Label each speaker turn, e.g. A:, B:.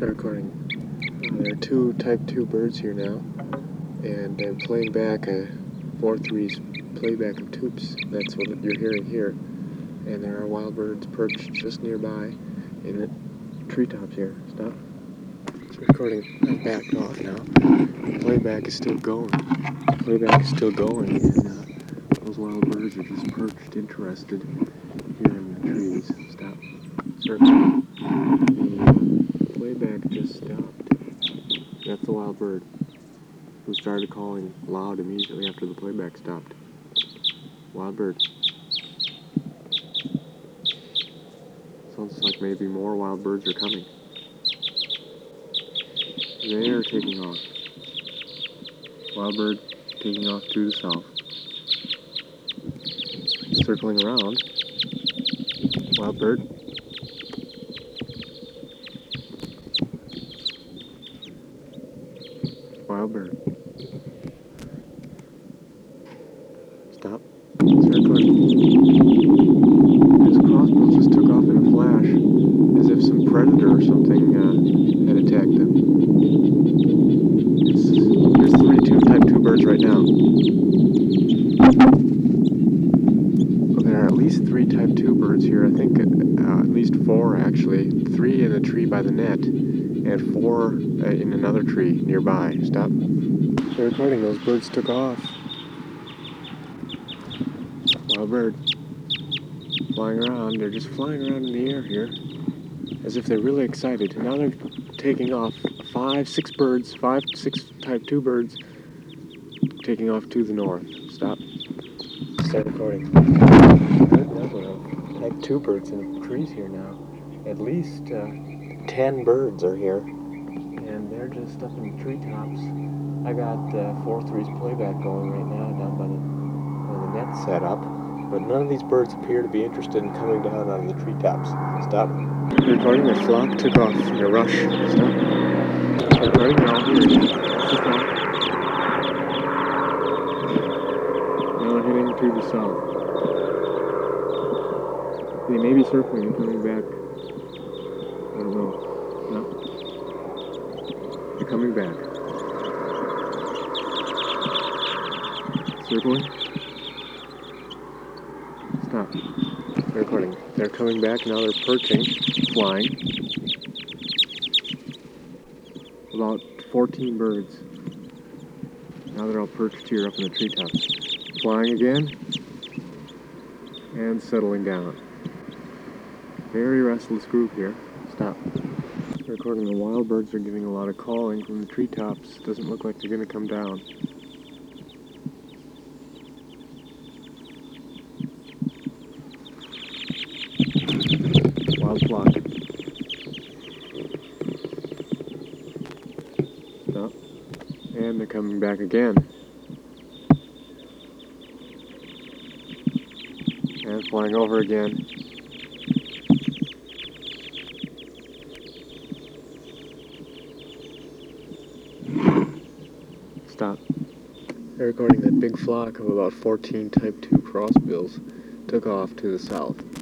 A: Start recording. There are two Type 2 birds here now, and I'm playing back a 4-3's playback of toops. That's what you're hearing here. And there are wild birds perched just nearby in the treetops here. Stop. It's recording. I'm backed off now. The playback is still going. And those wild birds are just perched, interested here in the trees. Stop. Circle. The playback just stopped. That's the wild bird who started calling loud immediately after the playback stopped. Wild bird. Sounds like maybe more wild birds are coming. They are taking off. Wild bird taking off to the south. Circling around. Wild bird. Wild bird. Stop. Circling. His crossbill just took off in a flash, as if some predator or something had attacked them. There's 32 Type 2 birds right now. Well, there are at least 3 Type 2 birds here. I think at least 4 actually. 3 in a tree by the net, and 4 in another tree nearby. Stop. They're recording. Those birds took off. Wild bird. Flying around. They're just flying around in the air here, as if they're really excited. Now they're taking off. 5, 6 birds. 5, 6 Type 2 birds taking off to the north. Stop. Start recording. Good number of Type 2 birds in the trees here now. At least 10 birds are here, and they're just up in the treetops. I got 4-3's playback going right now down by the net set up, but none of these birds appear to be interested in coming down out of the treetops. Stop. Recording. Their flock took off in a rush. Stop. Recording. They're all here. Took off. Now heading to the south. They may be circling and coming back. I don't know. No. They're coming back. Circling. Stop. They're recording. They're coming back. Now they're perching, flying. About 14 birds. Now they're all perched here up in the treetops. Flying again. And settling down. Very restless group here. Stop. Recording. The wild birds are giving a lot of calling from the treetops. Doesn't look like they're going to come down. Wild flock. Stop. And they're coming back again. And flying over again. Stop. They're recording. That big flock of about 14 Type 2 crossbills took off to the south.